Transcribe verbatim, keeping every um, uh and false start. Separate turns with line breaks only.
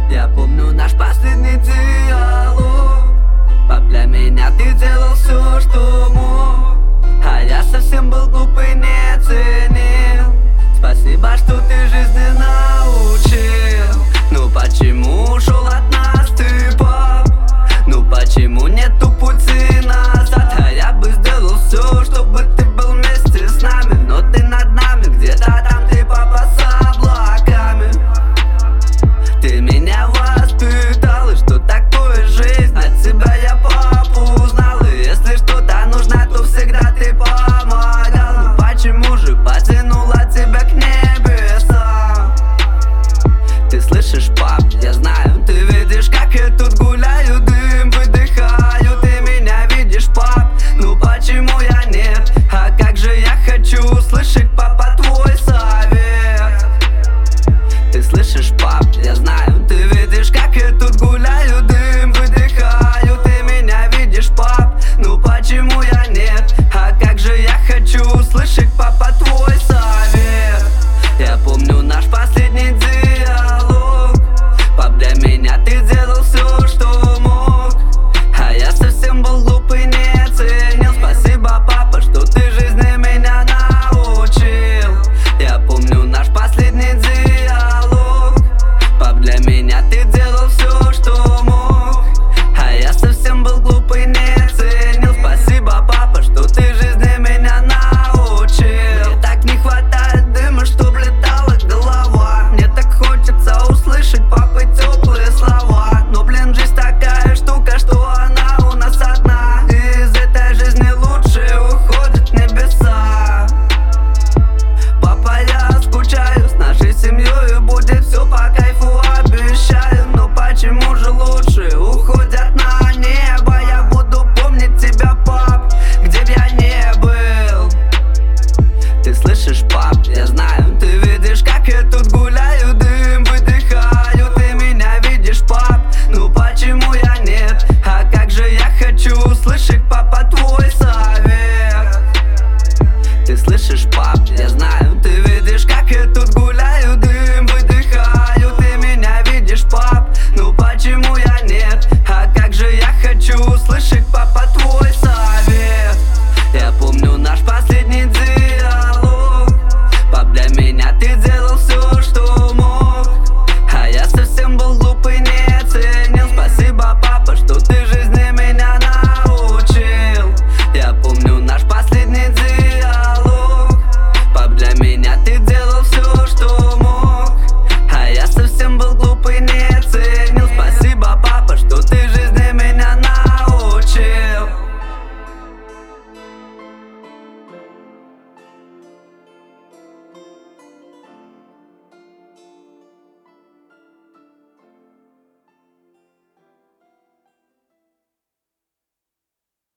Я помню наш последний диалог. Пап, для меня ты делал все, что мог, а я совсем был глупый, не ценил. Спасибо, что ты жизни научил. Ну почему ушел от нас ты, пап? Ну почему нету пути назад? А я бы сделал все, чтобы ты был вместе с нами, но ты над нами, где-то там ты, папа, с облаками. Ты меня воспитал, и что такое жизнь? От тебя я, папу, узнал. И если что-то нужно, то всегда ты помогал. Ну почему же потянула тебя к небесам? Ты слышишь, пап, я знаю, ты видишь, как я тут гуляю, дым выдыхаю. Ты меня видишь, пап, ну почему я нет? А как же я хочу услышать, папа, твой совет. Ты слышишь, пап, я знаю, ты видишь, как я тут гуляю, дым выдыхаю. Ты меня видишь, пап, ну почему я нет? А как же я хочу услышать, папа, твой совет. Я помню наш последний диалог. Пап, для меня ты делал все, что мог, а я совсем был глупый, не ценил. Спасибо, папа, что ты жизни меня научил. Я помню наш последний диалог. Пап, для меня ты